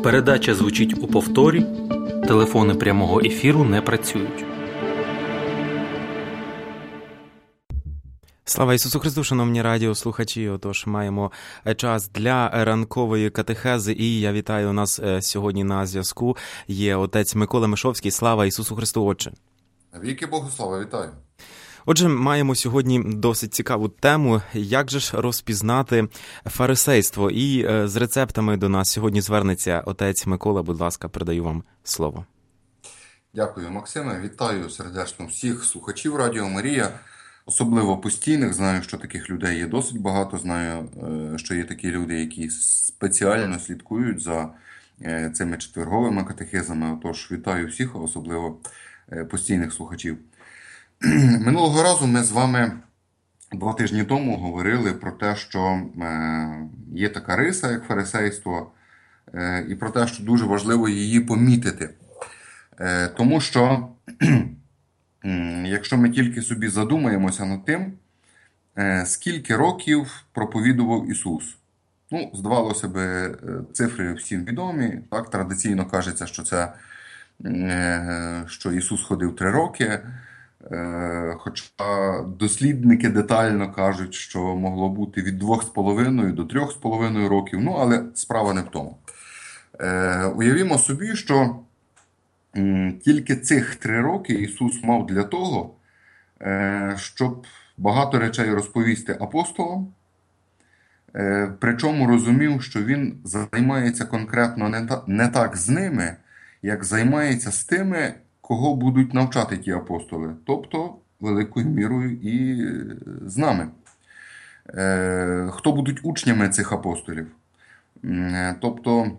Передача звучить у повторі. Телефони прямого ефіру не працюють. Слава Ісусу Христу, шановні радіослухачі. Отож, маємо час для ранкової катехези. І я вітаю, у нас сьогодні на зв'язку є отець Микола Мишовський. Слава Ісусу Христу, Отче. Віки Богу слава, вітаю. Отже, маємо сьогодні досить цікаву тему, як же ж розпізнати фарисейство. І з рецептами до нас сьогодні звернеться отець Микола. Будь ласка, передаю вам слово. Дякую, Максиме. Вітаю сердечно всіх слухачів Радіо Марія, особливо постійних. Знаю, що таких людей є досить багато. Знаю, що є такі люди, які спеціально слідкують за цими четверговими катехизами. Отож, вітаю всіх, особливо постійних слухачів. Минулого разу ми з вами 2 тижні тому говорили про те, що є така риса, як фарисейство, і про те, що дуже важливо її помітити. Тому що, якщо ми тільки собі задумаємося над тим, скільки років проповідував Ісус. Ну, здавалося би, цифри всім відомі. Так, традиційно кажеться, що Ісус ходив 3 роки. Хоча дослідники детально кажуть, що могло бути від 2,5 до 3,5 років, ну, але справа не в тому. Уявімо собі, що тільки цих 3 роки Ісус мав для того, щоб багато речей розповісти апостолам, причому розумів, що Він займається конкретно не так з ними, як займається з тими, кого будуть навчати ті апостоли, тобто великою мірою і з нами. Хто будуть учнями цих апостолів? Тобто,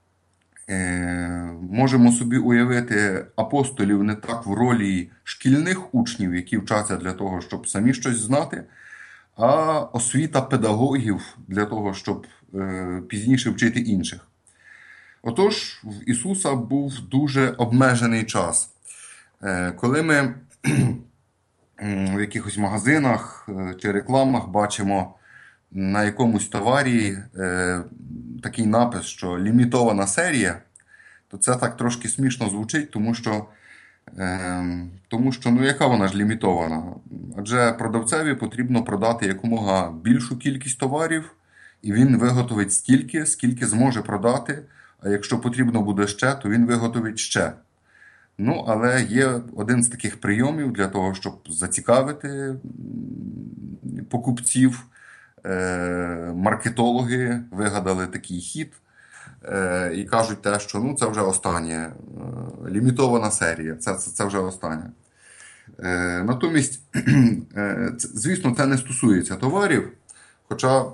можемо собі уявити апостолів не так в ролі шкільних учнів, які вчаться для того, щоб самі щось знати, а освіта педагогів для того, щоб пізніше вчити інших. Отож, в Ісуса був дуже обмежений час. Коли ми в якихось магазинах чи рекламах бачимо на якомусь товарі такий напис, що лімітована серія, то це так трошки смішно звучить, тому що ну яка вона ж лімітована? Адже продавцеві потрібно продати якомога більшу кількість товарів, і він виготовить стільки, скільки зможе продати, а якщо потрібно буде ще, то він виготовить ще. Ну, але є один з таких прийомів для того, щоб зацікавити покупців. Маркетологи вигадали такий хід і кажуть те, що ну, це вже останнє, лімітована серія, це вже останнє. Натомість, звісно, це не стосується товарів, хоча,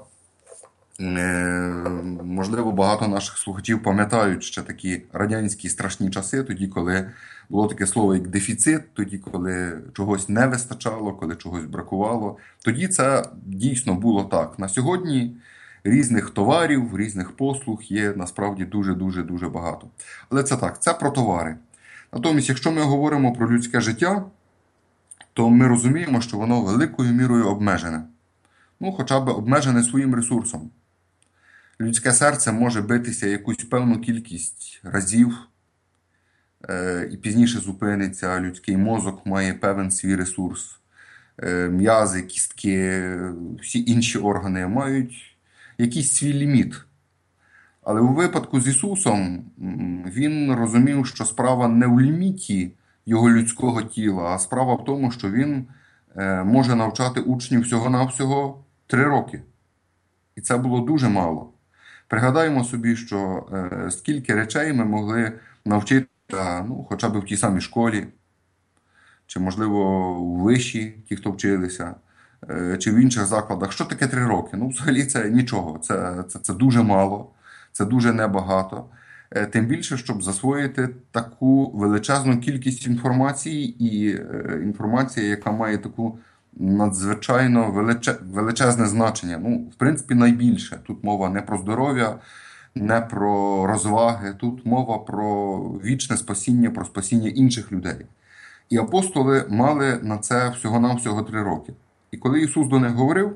можливо, багато наших слухачів пам'ятають ще такі радянські страшні часи, тоді, коли було таке слово як дефіцит, тоді, коли чогось не вистачало, коли чогось бракувало. Тоді це дійсно було так. На сьогодні різних товарів, різних послуг є насправді дуже-дуже-дуже багато. Але це так, це про товари. Натомість, якщо ми говоримо про людське життя, то ми розуміємо, що воно великою мірою обмежене. Ну, хоча б обмежене своїм ресурсом. Людське серце може битися якусь певну кількість разів і пізніше зупиниться. Людський мозок має певен свій ресурс. М'язи, кістки, всі інші органи мають якийсь свій ліміт. Але у випадку з Ісусом Він розумів, що справа не в ліміті Його людського тіла, а справа в тому, що Він може навчати учнів всього-навсього 3 роки. І це було дуже мало. Пригадаємо собі, що скільки речей ми могли навчити, ну, хоча б в тій самій школі, чи, можливо, у виші, ті, хто вчилися, чи в інших закладах. Що таке 3 роки? Ну, взагалі це нічого, це дуже мало, це дуже небагато. Тим більше, щоб засвоїти таку величезну кількість інформації, і інформація, яка має таку надзвичайно величезне значення. Ну, в принципі, найбільше. Тут мова не про здоров'я, не про розваги, тут мова про вічне спасіння, про спасіння інших людей. І апостоли мали на це всього-навсього 3 роки. І коли Ісус до них говорив,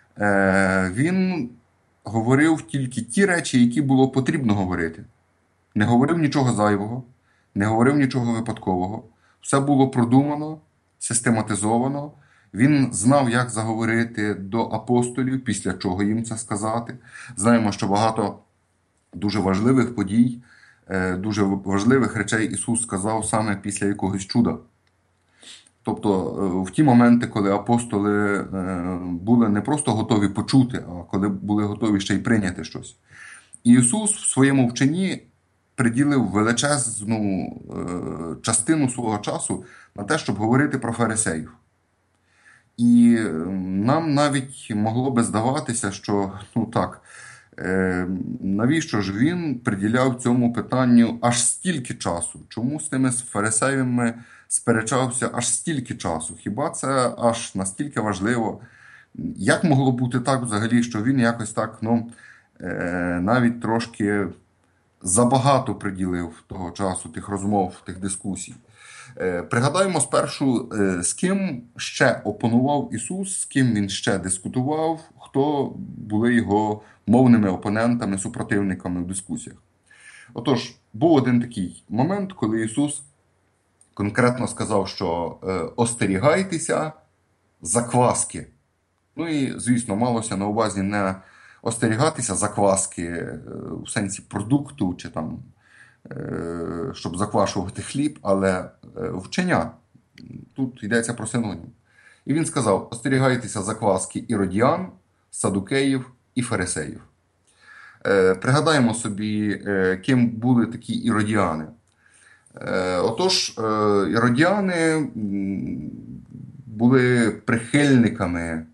Він говорив тільки ті речі, які було потрібно говорити. не говорив нічого зайвого, не говорив нічого випадкового. Все було продумано, систематизовано. Він знав, як заговорити до апостолів, після чого їм це сказати. Знаємо, що багато дуже важливих подій, дуже важливих речей Ісус сказав саме після якогось чуда. Тобто в ті моменти, коли апостоли були не просто готові почути, а коли були готові ще й прийняти щось. І Ісус в своєму вченні приділив величезну частину свого часу на те, щоб говорити про фарисеїв. І нам навіть могло би здаватися, що, навіщо ж він приділяв цьому питанню аж стільки часу? Чому з тими фарисеями сперечався аж стільки часу? Хіба це аж настільки важливо? Як могло бути так взагалі, що він якось так, навіть трошки забагато приділив того часу, тих розмов, тих дискусій? Пригадаємо спершу, з ким ще опонував Ісус, з ким він ще дискутував, хто були його мовними опонентами, супротивниками в дискусіях. Отож, був один такий момент, коли Ісус конкретно сказав, що остерігайтеся закваски. Ну і, звісно, малося на увазі не остерігатися закваски в сенсі продукту чи там, щоб заквашувати хліб, але вчення. Тут йдеться про синонім. І він сказав: остерігайтеся закваски іродіан, садукеїв і фарисеїв. Пригадаємо собі, ким були такі іродіани. Отож, іродіани були прихильниками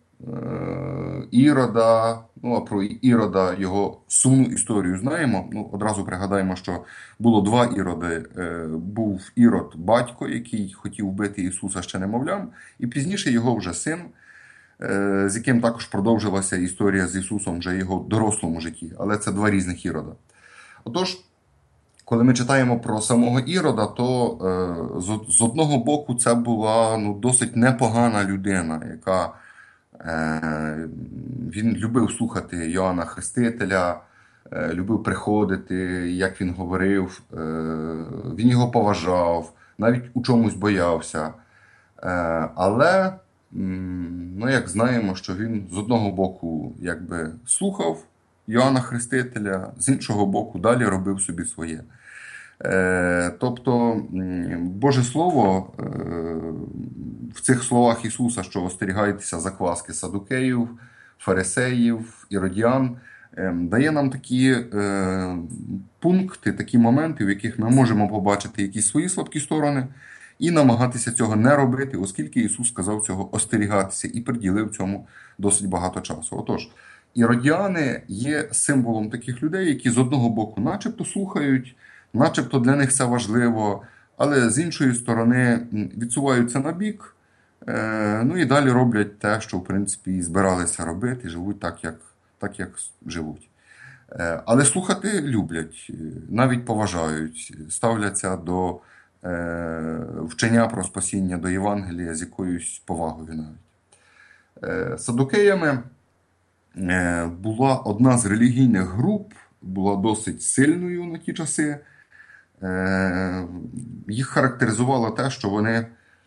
Ірода. Ну, а про Ірода, його сумну історію знаємо. Одразу пригадаємо, що було два Іроди. Був Ірод батько, який хотів вбити Ісуса ще немовлям, і пізніше його вже син, з яким також продовжилася історія з Ісусом вже в його дорослому житті. Але це два різних Ірода. Отож, коли ми читаємо про самого Ірода, то з одного боку це була досить непогана людина, яка він любив слухати Йоанна Хрестителя, любив приходити, як він говорив, він його поважав, навіть у чомусь боявся. Але, як знаємо, що він з одного боку якби слухав Йоанна Хрестителя, з іншого боку далі робив собі своє. Тобто Боже Слово в цих словах Ісуса, що остерігайтеся закваски садукеїв, фарисеїв, іродіан, дає нам такі пункти, такі моменти, в яких ми можемо побачити якісь свої слабкі сторони і намагатися цього не робити, оскільки Ісус сказав цього остерігатися і приділив цьому досить багато часу. Отож, іродіани є символом таких людей, які з одного боку начебто слухають, начебто для них це важливо, але з іншої сторони відсуваються на бік, і далі роблять те, що в принципі і збиралися робити, живуть так, як живуть. Але слухати люблять, навіть поважають, ставляться до вчення про спасіння, до Євангелія з якоюсь повагою навіть. Садукеями була одна з релігійних груп, була досить сильною на ті часи. Їх характеризувало те, що вони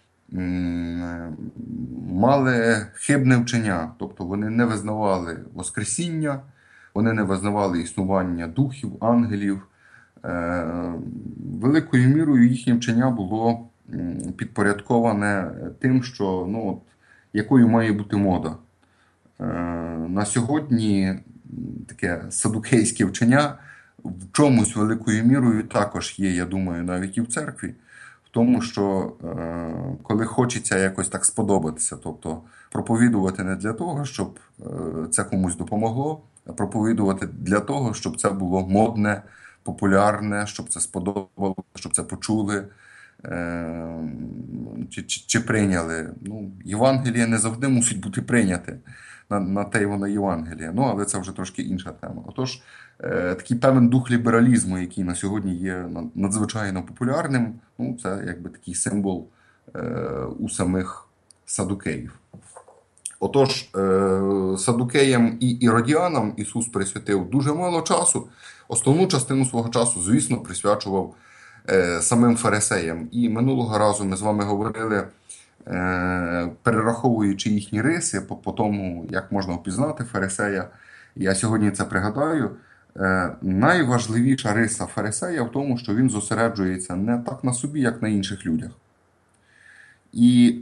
мали хибне вчення, тобто вони не визнавали Воскресіння, вони не визнавали існування духів, ангелів. Великою мірою їхнє вчення було підпорядковане тим, що якою має бути мода. На сьогодні таке садукейське вчення в чомусь великою мірою також є, я думаю, навіть і в церкві, в тому, що коли хочеться якось так сподобатися, тобто проповідувати не для того, щоб це комусь допомогло, а проповідувати для того, щоб це було модне, популярне, щоб це сподобалося, щоб це почули чи прийняли. Євангеліє не завжди мусить бути прийняте. На те й воно Євангеліє. Але це вже трошки інша тема. Отож, такий певний дух лібералізму, який на сьогодні є надзвичайно популярним, це якби такий символ у самих садукеїв. Отож, садукеям і іродіанам Ісус присвятив дуже мало часу, основну частину свого часу, звісно, присвячував самим фарисеям. І минулого разу ми з вами говорили, перераховуючи їхні риси по тому, як можна впізнати фарисея. Я сьогодні це пригадаю. Найважливіша риса фарисея в тому, що він зосереджується не так на собі, як на інших людях. І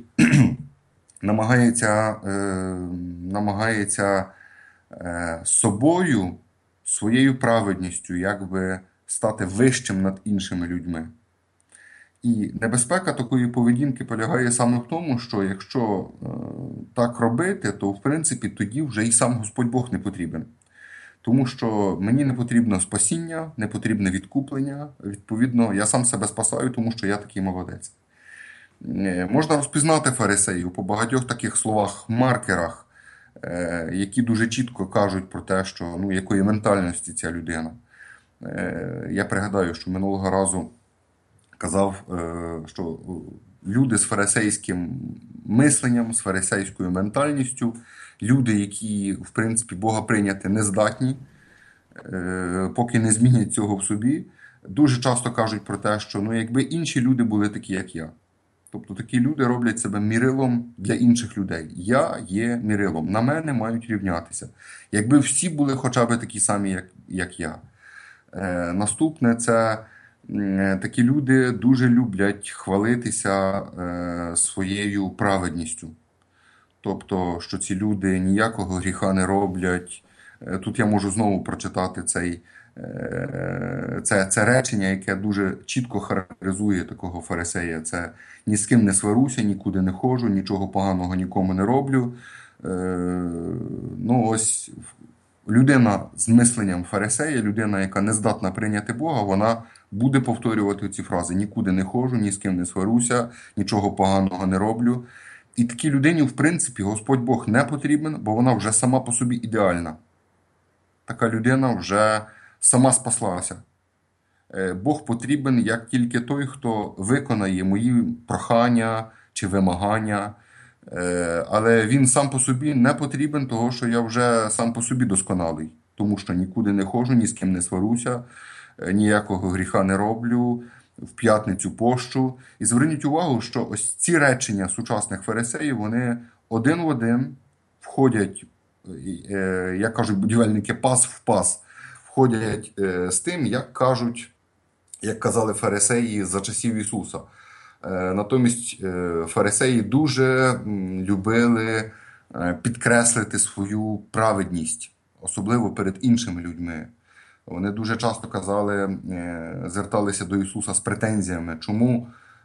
намагається собою, своєю праведністю, якби стати вищим над іншими людьми. І небезпека такої поведінки полягає саме в тому, що якщо так робити, то в принципі тоді вже і сам Господь Бог не потрібен. Тому що мені не потрібно спасіння, не потрібне відкуплення. Відповідно, я сам себе спасаю, тому що я такий молодець. Можна розпізнати фарисеїв по багатьох таких словах-маркерах, які дуже чітко кажуть про те, що якої ментальності ця людина. Я пригадаю, що минулого разу казав, що люди з фарисейським мисленням, з фарисейською ментальністю, люди, які, в принципі, Бога прийняти не здатні, поки не змінять цього в собі, дуже часто кажуть про те, що якби інші люди були такі, як я. Тобто такі люди роблять себе мірилом для інших людей. Я є мірилом, на мене мають рівнятися. Якби всі були хоча б такі самі, як я. Наступне – це такі люди дуже люблять хвалитися своєю праведністю. Тобто, що ці люди ніякого гріха не роблять. Тут я можу знову прочитати це речення, яке дуже чітко характеризує такого фарисея. Це ні з ким не сваруся, нікуди не ходжу, нічого поганого нікому не роблю. Ось людина з мисленням фарисея, людина, яка не здатна прийняти Бога, вона буде повторювати ці фрази: нікуди не ходжу, ні з ким не сваруся, нічого поганого не роблю. І такій людині, в принципі, Господь Бог не потрібен, бо вона вже сама по собі ідеальна. Така людина вже сама спаслася. Бог потрібен як тільки той, хто виконає мої прохання чи вимагання. Але він сам по собі не потрібен, того, що я вже сам по собі досконалий. Тому що нікуди не ходжу, ні з ким не сваруся, ніякого гріха не роблю, в п'ятницю пощу. І зверніть увагу, що ось ці речення сучасних фарисеїв, вони один в один входять, як кажуть будівельники, пас в пас, входять з тим, як казали фарисеї за часів Ісуса. Натомість фарисеї дуже любили підкреслити свою праведність, особливо перед іншими людьми. Вони дуже часто зверталися до Ісуса з претензіями, чому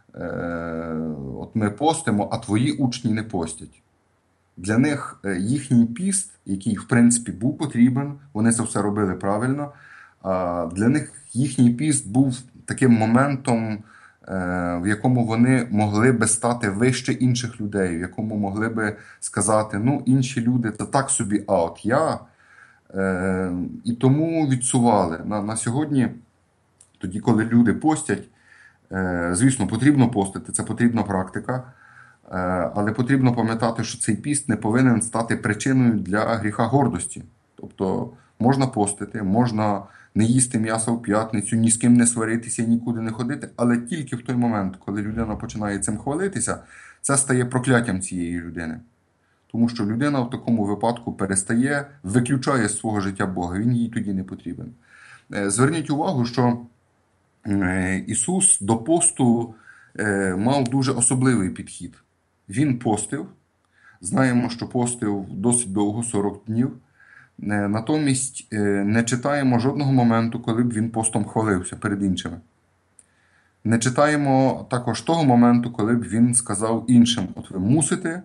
от ми постимо, а твої учні не постять. Для них їхній піст, який в принципі був потрібен, вони це все робили правильно, а для них їхній піст був таким моментом, в якому вони могли би стати вище інших людей, в якому могли би сказати, інші люди це так собі, а от я. І тому відсували. На сьогодні, тоді, коли люди постять, звісно, потрібно постити, це потрібна практика, але потрібно пам'ятати, що цей піст не повинен стати причиною для гріха гордості. Тобто можна постити, можна не їсти м'ясо в п'ятницю, ні з ким не сваритися, нікуди не ходити, але тільки в той момент, коли людина починає цим хвалитися, це стає прокляттям цієї людини. Тому що людина в такому випадку виключає з свого життя Бога, він їй тоді не потрібен. Зверніть увагу, що Ісус до посту мав дуже особливий підхід. Він постив, знаємо, що постив досить довго, 40 днів. Натомість не читаємо жодного моменту, коли б він постом хвалився перед іншими. Не читаємо також того моменту, коли б він сказав іншим: от ви мусите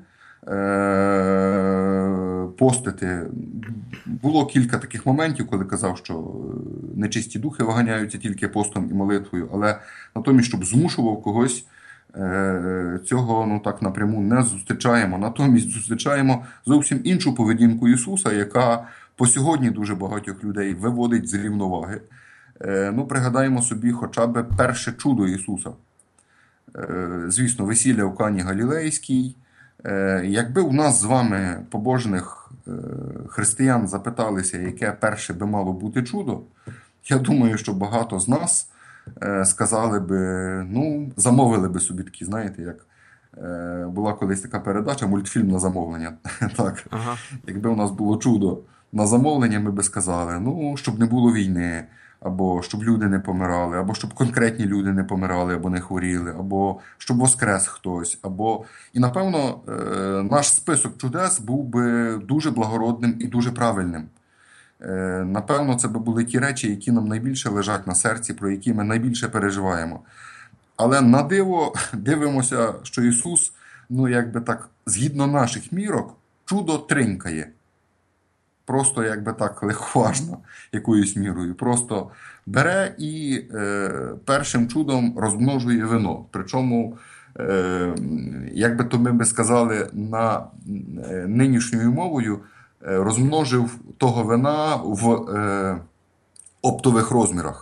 постити. Було кілька таких моментів, коли казав, що нечисті духи виганяються тільки постом і молитвою, але натомість, щоб змушував когось, цього так напряму не зустрічаємо. Натомість зустрічаємо зовсім іншу поведінку Ісуса, яка по сьогодні дуже багатьох людей виводить з рівноваги. Пригадаємо собі хоча б перше чудо Ісуса. Звісно, весілля в Кані Галілейській. Якби у нас з вами, побожних християн, запиталися, яке перше би мало бути чудо, я думаю, що багато з нас сказали би, ну, замовили би собі такі, знаєте, як була колись така передача, мультфільм на замовлення. Так. Ага. Якби у нас було чудо на замовлення, ми би сказали, ну, щоб не було війни, або щоб люди не помирали, або щоб конкретні люди не помирали, або не хворіли, або щоб воскрес хтось, або... І, напевно, наш список чудес був би дуже благородним і дуже правильним. Напевно, це би були ті речі, які нам найбільше лежать на серці, про які ми найбільше переживаємо. Але на диво дивимося, що Ісус, ну, якби так, згідно наших мірок, чудо тринькає. Просто, якби так, легковажно, якоюсь мірою. Просто бере і першим чудом розмножує вино. Причому, як би то ми би сказали, на нинішньою мовою, розмножив того вина в оптових розмірах.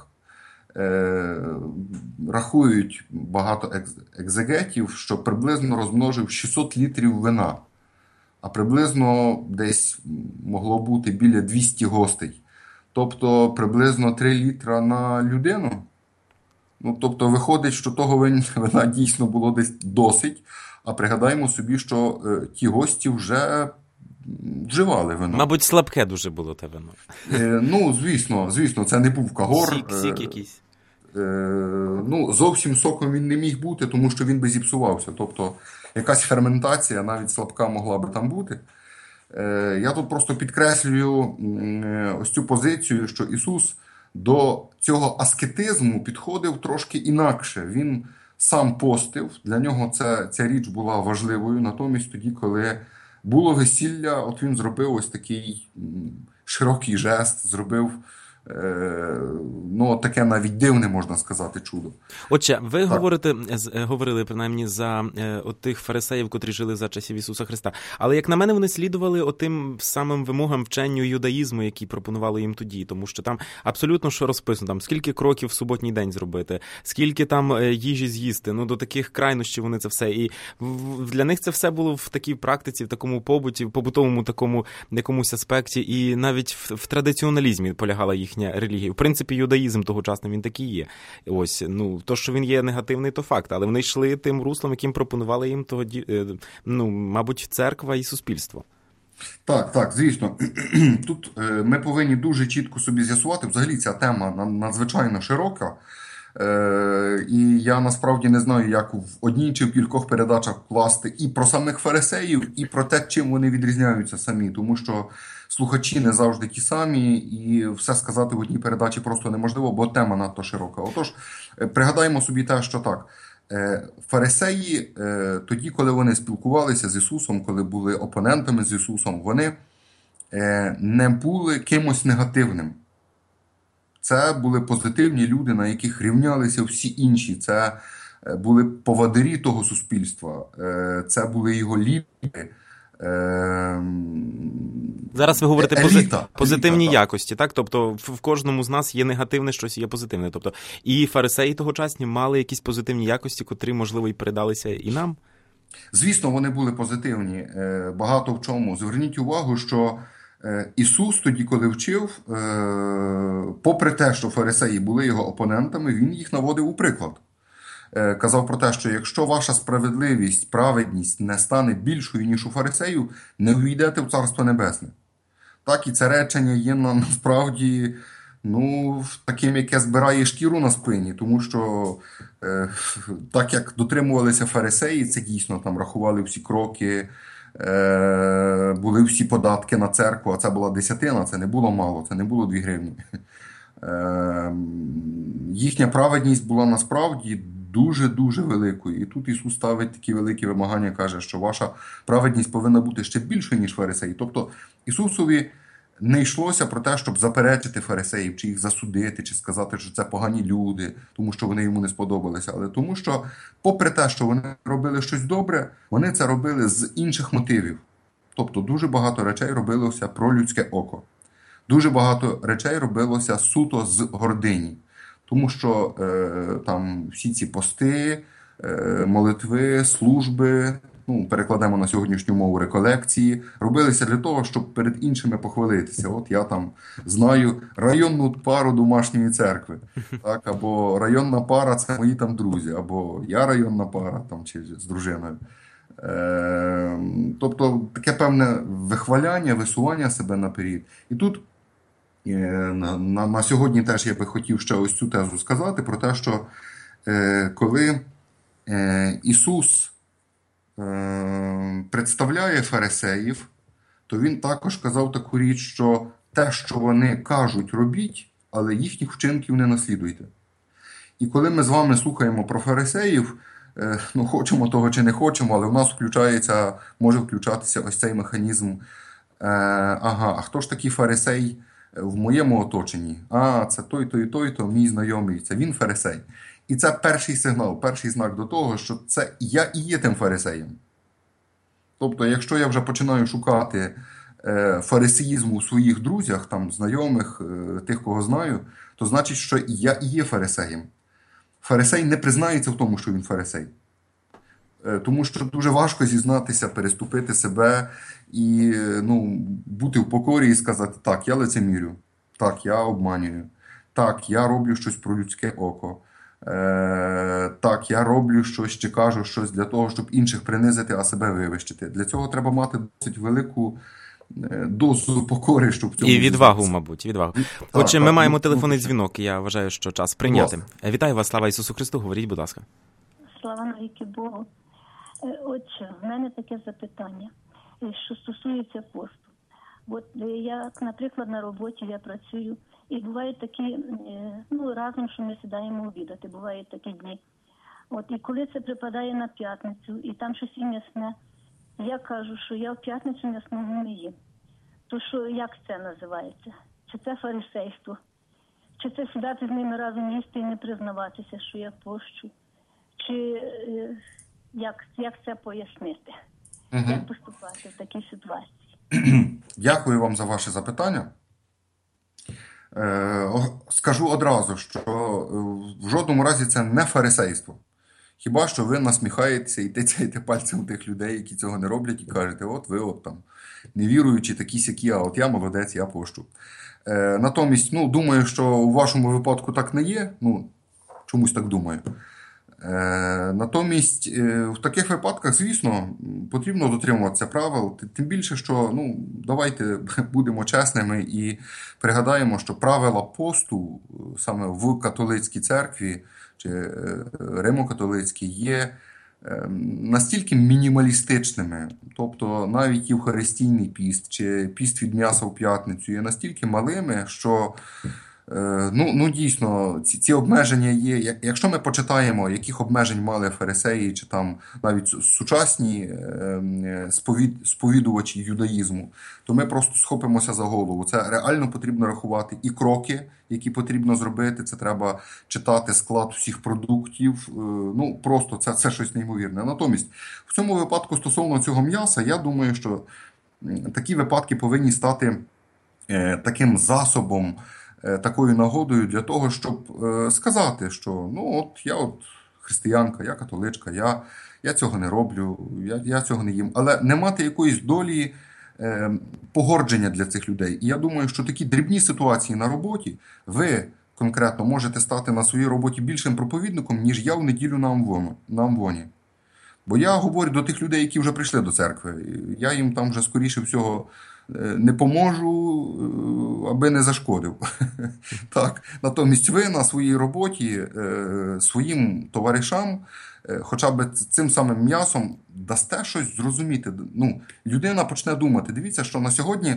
Рахують багато екзегетів, що приблизно розмножив 600 літрів вина, а приблизно десь могло бути біля 200 гостей. Тобто приблизно 3 літра на людину. Ну, тобто виходить, що того вина дійсно було десь досить, а пригадаємо собі, що ті гості вже вживали вино. Мабуть, слабке дуже було те вино. Ну, звісно, це не був кагор. Сік якийсь. Ну, зовсім соком він не міг бути, тому що він би зіпсувався. Тобто, якась ферментація, навіть слабка, могла би там бути. Я тут просто підкреслюю ось цю позицію, що Ісус до цього аскетизму підходив трошки інакше. Він сам постив, для нього ця річ була важливою. Натомість тоді, коли було весілля, от він зробив ось такий широкий жест, зробив ну, таке навіть дивне, можна сказати, чудо. Отже, ви говорили, принаймні, за тих фарисеїв, котрі жили за часів Ісуса Христа. Але, як на мене, вони слідували отим самим вимогам вченню юдаїзму, які пропонували їм тоді. Тому що там абсолютно що розписано. Там, скільки кроків в суботній день зробити, скільки там їжі з'їсти. Ну, до таких крайнощів вони це все. І для них це все було в такій практиці, в такому побуті, в побутовому такому якомусь аспекті. І навіть в традиціоналізмі полягала їхня релігія. В принципі, юдаїзм тогочасний, він такий є. Ось, ну, то, що він є негативний, то факт. Але вони йшли тим руслом, яким пропонували їм тоді, ну, мабуть, церква і суспільство. Так, звісно. Тут ми повинні дуже чітко собі з'ясувати. Взагалі ця тема надзвичайно широка. І я насправді не знаю, як в одній чи в кількох передачах вкласти і про самих фарисеїв, і про те, чим вони відрізняються самі. Тому що слухачі не завжди ті самі, і все сказати в одній передачі просто неможливо, бо тема надто широка. Отож, пригадаємо собі те, що так. Фарисеї тоді, коли вони спілкувалися з Ісусом, коли були опонентами з Ісусом, вони не були кимось негативним. Це були позитивні люди, на яких рівнялися всі інші. Це були повадирі того суспільства. Це були його лідери. Зараз ви говорите позитивні еліта, якості, так? Тобто в кожному з нас є негативне, щось є позитивне. Тобто і фарисеї тогочасні мали якісь позитивні якості, котрі, можливо, і передалися і нам? Звісно, вони були позитивні. Багато в чому. Зверніть увагу, що Ісус тоді, коли вчив, попри те, що фарисеї були його опонентами, він їх наводив у приклад. Казав про те, що якщо ваша справедливість, праведність не стане більшою, ніж у фарисеїв, не увійдете в Царство Небесне. Так, і це речення є насправді таким, яке збирає шкіру на спині, тому що так як дотримувалися фарисеї, це дійсно там рахували всі кроки, були всі податки на церкву, а це була десятина, це не було мало, це не було 2 гривні. Їхня праведність була насправді дуже-дуже великою. І тут Ісус ставить такі великі вимагання, каже, що ваша праведність повинна бути ще більшою, ніж фарисеї. Тобто Ісусові не йшлося про те, щоб заперечити фарисеїв, чи їх засудити, чи сказати, що це погані люди, тому що вони йому не сподобалися. Але тому що, попри те, що вони робили щось добре, вони це робили з інших мотивів. Тобто дуже багато речей робилося про людське око. Дуже багато речей робилося суто з гордині. Тому що там всі ці пости, молитви, служби, перекладемо на сьогоднішню мову реколекції, робилися для того, щоб перед іншими похвалитися. От я там знаю районну пару домашньої церкви, так, або районна пара – це мої там друзі, або я районна пара там, чи з дружиною. Тобто таке певне вихваляння, висування себе наперед. І тут на сьогодні теж я би хотів ще ось цю тезу сказати про те, що коли Ісус представляє фарисеїв, то він також казав таку річ, що те, що вони кажуть, робіть, але їхніх вчинків не наслідуйте. І коли ми з вами слухаємо про фарисеїв, хочемо того чи не хочемо, але в нас може включатися ось цей механізм. А хто ж такий фарисей в моєму оточенні? Це той-то і той-то, мій знайомий, це він фарисей. І це перший сигнал, перший знак до того, що це я і є тим фарисеєм. Тобто, якщо я вже починаю шукати фарисеїзму у своїх друзях, там, знайомих, тих, кого знаю, то значить, що я і є фарисеєм. Фарисей не признається в тому, що він фарисей. Тому що дуже важко зізнатися, переступити себе і бути в покорі і сказати, так, я лицемірю, так, я обманюю, так, я роблю щось про людське око, так, я роблю щось чи кажу щось для того, щоб інших принизити, а себе вивищити. Для цього треба мати досить велику дозу покори, щоб в цьому... І відвагу, мабуть, відвагу. Отже, ми маємо телефонний дзвінок, я вважаю, що час прийняти. Вітаю вас, слава Ісусу Христу, говоріть, будь ласка. Слава навіки Богу. Отже, в мене таке запитання, що стосується посту. От я, наприклад, на роботі я працюю, і бувають такі, разом, що ми сідаємо обідати, бувають такі дні. І коли це припадає на п'ятницю, і там щось і м'ясне, я кажу, що я в п'ятницю м'ясного не їм. То що, як це називається? Чи це фарисейство? Чи це сідати з ними разом їсти і не признаватися, що я пощу? Чи як це пояснити? Як поступати в такій ситуації? Дякую вам за ваше запитання. Скажу одразу, що в жодному разі це не фарисейство. Хіба що ви насміхаєтеся і тицяєте пальцем у тих людей, які цього не роблять, і кажете, от ви там невіруючі, такі-сякі, а от я молодець, я пощу. Натомість, думаю, що у вашому випадку так не є, чомусь так думаю. Натомість, в таких випадках, звісно, потрібно дотримуватися правил, тим більше, що, давайте будемо чесними і пригадаємо, що правила посту саме в католицькій церкві чи римо-католицькій є настільки мінімалістичними, тобто навіть євхаристійний піст чи піст від м'яса в п'ятницю є настільки малими, що дійсно, ці обмеження є. Якщо ми почитаємо, яких обмежень мали фарисеї, чи там навіть сучасні сповідувачі юдаїзму, то ми просто схопимося за голову. Це реально потрібно рахувати і кроки, які потрібно зробити. Це треба читати склад всіх продуктів. Просто це щось неймовірне. Натомість, в цьому випадку стосовно цього м'яса, я думаю, що такі випадки повинні стати таким засобом, такою нагодою для того, щоб сказати, що я християнка, я католичка, я цього не роблю, я цього не їм. Але не мати якоїсь долі погордження для цих людей. І я думаю, що такі дрібні ситуації на роботі, ви конкретно можете стати на своїй роботі більшим проповідником, ніж я в неділю на Амвоні. Бо я говорю до тих людей, які вже прийшли до церкви. Я їм там вже скоріше всього не поможу, аби не зашкодив. Так. Натомість ви на своїй роботі своїм товаришам хоча б цим самим м'ясом дасте щось зрозуміти. Людина почне думати. Дивіться, що на сьогодні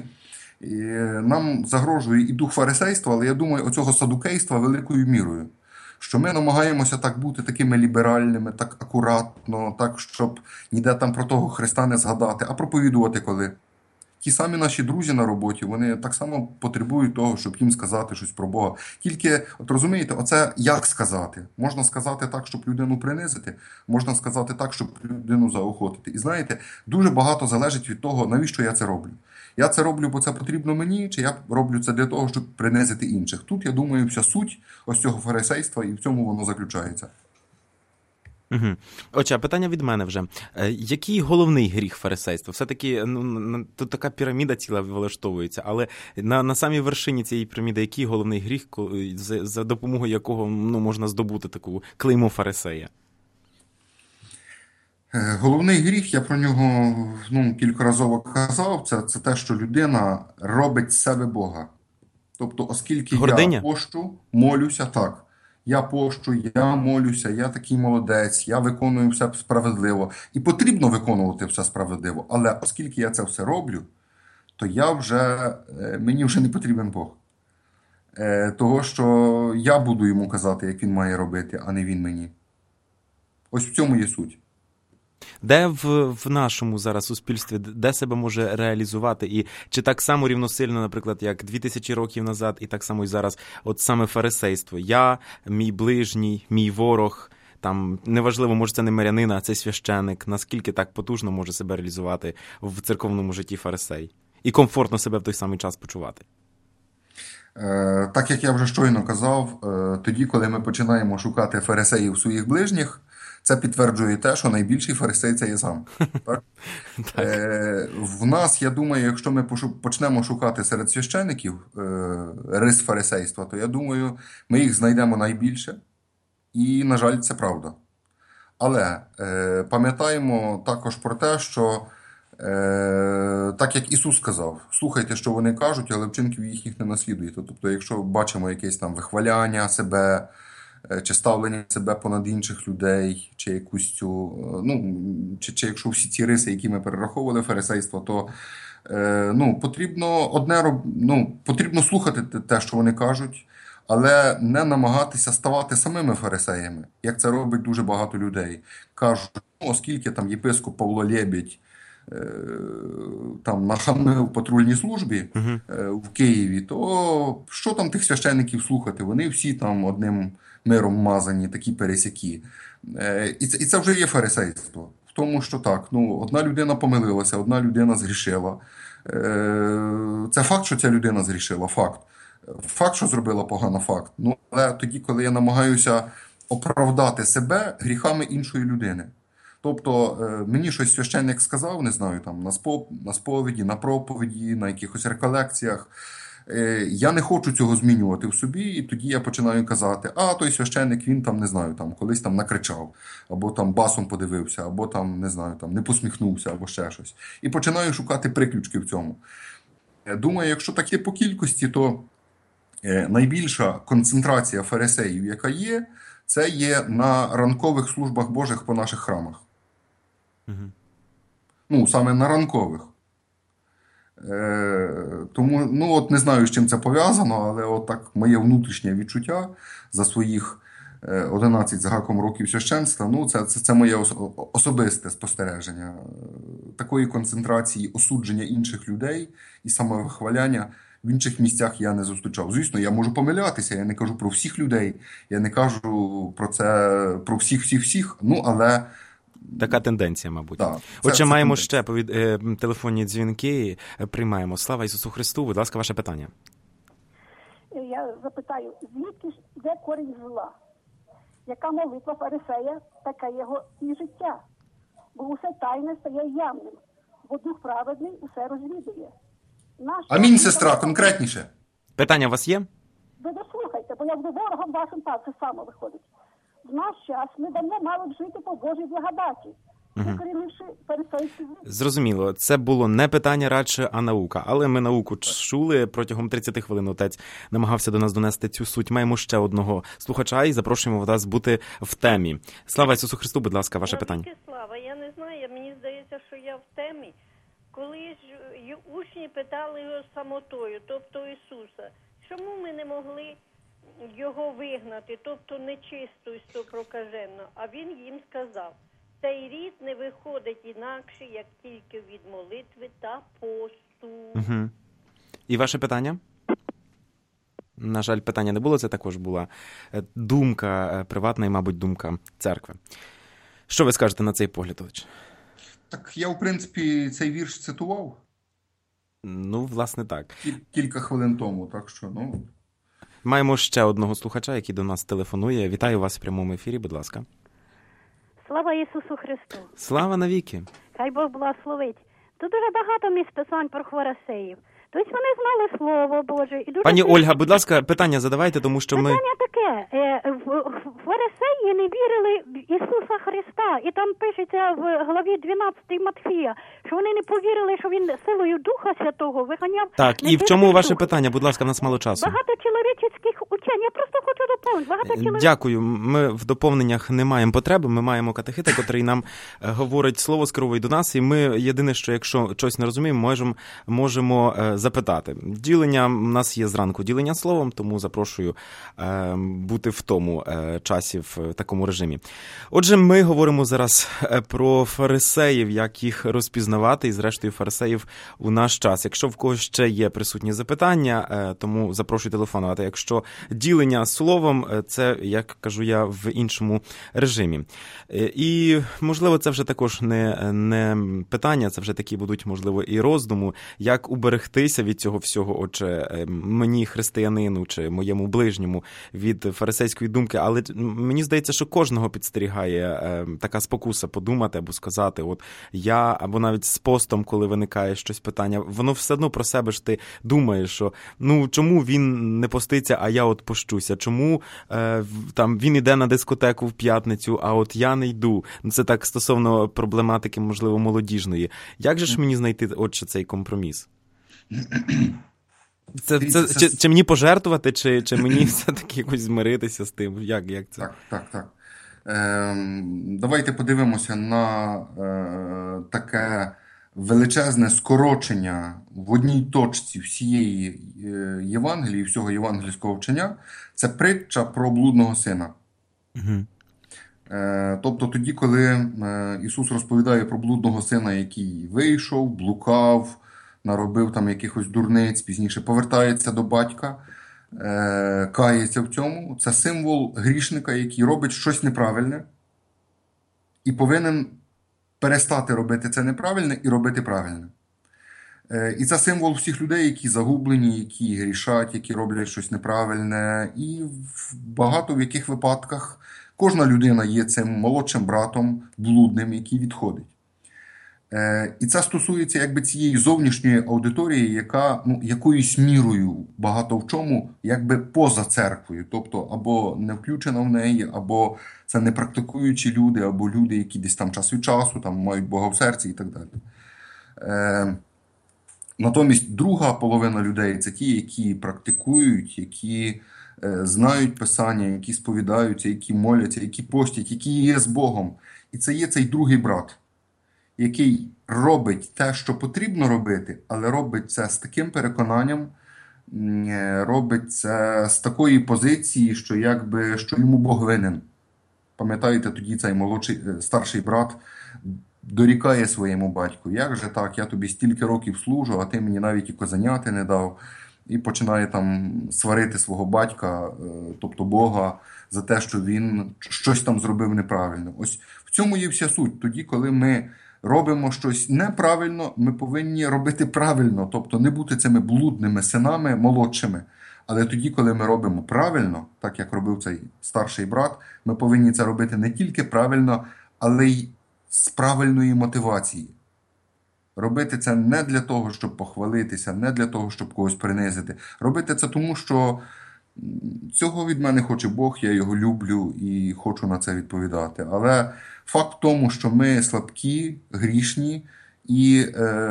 нам загрожує і дух фарисейства, але я думаю, оцього садукейства великою мірою. Що ми намагаємося так бути такими ліберальними, так акуратно, так, щоб ніде там про того Христа не згадати, а проповідувати коли. Ті самі наші друзі на роботі, вони так само потребують того, щоб їм сказати щось про Бога. Тільки, розумієте, оце як сказати? Можна сказати так, щоб людину принизити, можна сказати так, щоб людину заохотити. І знаєте, дуже багато залежить від того, навіщо я це роблю. Я це роблю, бо це потрібно мені, чи я роблю це для того, щоб принизити інших. Тут, я думаю, вся суть ось цього фарисейства, і в цьому воно заключається. Угу. Отже, питання від мене вже. Який головний гріх фарисейства? Все-таки тут така піраміда ціла влаштовується, але на самій вершині цієї піраміди який головний гріх, за допомогою якого можна здобути таку клейму фарисея? Головний гріх, я про нього кількаразово казав, це те, що людина робить з себе Бога. Тобто, оскільки гординя? Я пощу, молюся, так. Я пощу, я молюся, я такий молодець, я виконую все справедливо. І потрібно виконувати все справедливо. Але оскільки я це все роблю, то мені вже не потрібен Бог. Того, що я буду йому казати, як він має робити, а не він мені. Ось в цьому є суть. Де в нашому зараз суспільстві, де себе може реалізувати? І чи так само рівносильно, наприклад, як 2000 років назад, і так само і зараз, от саме фарисейство? Я, мій ближній, мій ворог, там, неважливо, може це не мирянин, а це священик. Наскільки так потужно може себе реалізувати в церковному житті фарисей? І комфортно себе в той самий час почувати? Так, як я вже щойно казав, тоді, коли ми починаємо шукати фарисеїв своїх ближніх, це підтверджує те, що найбільший фарисей – це є сам. Так? В нас, я думаю, якщо ми почнемо шукати серед священиків рис фарисейства, то я думаю, ми їх знайдемо найбільше. І, на жаль, це правда. Але пам'ятаємо також про те, що так як Ісус сказав, слухайте, що вони кажуть, але вчинків їхніх не наслідуйте. Тобто, якщо бачимо якесь там вихваляння себе, чи ставлення себе понад інших людей, чи якусь цю, чи якщо всі ці риси, які ми перераховували фарисейство, то потрібно слухати те, що вони кажуть, але не намагатися ставати самими фарисеями, як це робить дуже багато людей. Кажуть, оскільки там єпископ Павло Лєбідь там нахамив в патрульній службі в Києві, то що там тих священників слухати? Вони всі там одним миром мазані, такі пересякі. І це вже є фарисейство. В тому, що так, одна людина помилилася, одна людина згрішила. Це факт, що ця людина згрішила, факт. Факт, що зробила погано, факт. Але тоді, коли я намагаюся оправдати себе гріхами іншої людини. Тобто, мені щось священник сказав, не знаю, там на сповіді, на проповіді, на якихось реколекціях. Я не хочу цього змінювати в собі, і тоді я починаю казати, той священник, він там, не знаю, там колись там накричав, або там басом подивився, або там, не знаю, там не посміхнувся, або ще щось. І починаю шукати приключки в цьому. Думаю, якщо так є по кількості, то найбільша концентрація фарисеїв, яка є, це є на ранкових службах Божих по наших храмах. Саме на ранкових. Тому, не знаю, з чим це пов'язано, але от так моє внутрішнє відчуття за своїх 11 з гаком років священства, це моє особисте спостереження. Такої концентрації осудження інших людей і самовихваляння в інших місцях я не зустрічав. Звісно, я можу помилятися, я не кажу про всіх людей, я не кажу про це, про всіх, але... Така тенденція, мабуть. Так, Отже, маємо ще телефонні дзвінки, приймаємо. Слава Ісусу Христу, будь ласка, ваше питання. Я запитаю, звідки ж де корінь зла? Яка молитва фарисея, така його і життя? Бо усе тайне стає явним, бо дух праведний усе розвідує. Амінь, сестра, конкретніше. Питання у вас є? Ви дослухайте, бо якби ворогом вашим так це саме виходить. В наш час ми давно мали б жити по Божій благодаті, викорінивши фарисейські звичаї. Зрозуміло. Це було не питання радше, а наука. Але ми науку чули. Протягом 30 хвилин отець намагався до нас донести цю суть. Маємо ще одного слухача і запрошуємо вас бути в темі. Слава Ісусу Христу, будь ласка, ваше питання. Слава, я не знаю, мені здається, що я в темі. Коли ж учні питали його самотою, тобто Ісуса, чому ми не могли його вигнати, тобто нечисту прокажену, а він їм сказав, цей рід не виходить інакше, як тільки від молитви та посту. І ваше питання? На жаль, питання не було, це також була думка приватна і, мабуть, думка церкви. Що ви скажете на цей погляд, Олеч? Так я, в принципі, цей вірш цитував. Власне, так. Кілька хвилин тому, так що, Маємо ще одного слухача, який до нас телефонує. Вітаю вас в прямому ефірі, будь ласка. Слава Ісусу Христу! Слава навіки! Хай Бог благословить. Тут дуже багато місць писань про фарисеїв. Тобто вони знали Слово Боже. І дуже Пані Ольга, будь ласка, питання задавайте, тому що ми... Питання таке. Фарисеї не вірили в Ісуса Христа. І там пишеться в главі 12 Матфія, що вони не повірили, що Він силою Духа Святого виганяв... Так, і в чому ваше питання? Будь ласка, в нас мало часу. Багато чоловічих учень. Я просто хочу доповнити. Дякую. Ми в доповненнях не маємо потреби. Ми маємо катехита, котрий нам говорить слово, скеровує до нас. І ми єдине, що якщо щось не розуміємо, можемо запитати. Ділення в нас є зранку ділення словом, тому запрошую бути в тому часі, в такому режимі. Отже, ми говоримо зараз про фарисеїв, як їх розпізнавати, і зрештою фарисеїв у наш час. Якщо в когось ще є присутні запитання, тому запрошую телефонувати. Якщо ділення словом, це, як кажу я, в іншому режимі. І, можливо, це вже також не питання, це вже такі будуть, можливо, і роздуму, як уберегтися від цього всього, отже, мені, християнину, чи моєму ближньому, від фарисейської думки. Але мені здається, що кожного підстерігає така спокуса подумати або сказати, от я, або навіть з постом, коли виникає щось питання, воно все одно про себе ж ти думаєш, що чому він не поститься, а я от пощуся, чому там він іде на дискотеку в п'ятницю, а от я не йду. Це так стосовно проблематики, можливо, молодіжної. Як же ж мені знайти, отже, цей компроміс? Чи мені пожертвувати, чи мені все-таки якось змиритися з тим? Як це? Так. Давайте подивимося на таке величезне скорочення в одній точці всієї Євангелії, всього євангельського вчення. Це притча про блудного сина. Угу. Тобто тоді, коли Ісус розповідає про блудного сина, який вийшов, блукав, наробив там якихось дурниць, пізніше повертається до батька, кається в цьому. Це символ грішника, який робить щось неправильне і повинен перестати робити це неправильне і робити правильне. І це символ всіх людей, які загублені, які грішать, які роблять щось неправильне. І багато в яких випадках кожна людина є цим молодшим братом блудним, який відходить. І це стосується якби цієї зовнішньої аудиторії, яка якоюсь мірою багато в чому якби поза церквою. Тобто або не включена в неї, або це не практикуючі люди, або люди, які десь там час від часу там мають Бога в серці і так далі. Натомість друга половина людей – це ті, які практикують, які знають Писання, які сповідаються, які моляться, які постять, які є з Богом. І це є цей другий брат, який робить те, що потрібно робити, але робить це з таким переконанням, робить це з такої позиції, що йому Бог винен. Пам'ятаєте, тоді цей старший брат дорікає своєму батьку: як же так, я тобі стільки років служу, а ти мені навіть і козеняти не дав. І починає там сварити свого батька, тобто Бога, за те, що він щось там зробив неправильно. Ось в цьому є вся суть. Тоді, коли ми робимо щось неправильно, ми повинні робити правильно, тобто не бути цими блудними синами молодшими. Але тоді, коли ми робимо правильно, так як робив цей старший брат, ми повинні це робити не тільки правильно, але й з правильної мотивації. Робити це не для того, щоб похвалитися, не для того, щоб когось принизити. Робити це тому, що цього від мене хоче Бог, я його люблю і хочу на це відповідати. Але факт в тому, що ми слабкі, грішні, і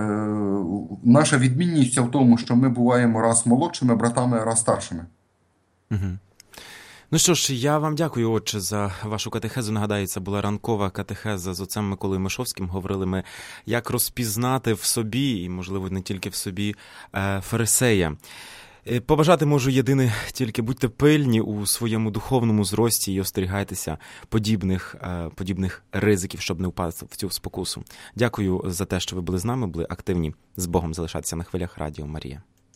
наша відмінність в тому, що ми буваємо раз молодшими братами, а раз старшими. Угу. Ну що ж, я вам дякую, отче, за вашу катехезу. Нагадаю, це була ранкова катехеза з отцем Миколою Мишовським. Говорили ми, як розпізнати в собі, і, можливо, не тільки в собі, фарисея. Побажати можу єдине тільки: будьте пильні у своєму духовному зрості і остерігайтеся подібних ризиків, щоб не впасти в цю спокусу. Дякую за те, що ви були з нами, були активні. З Богом залишатися на хвилях Радіо Марія.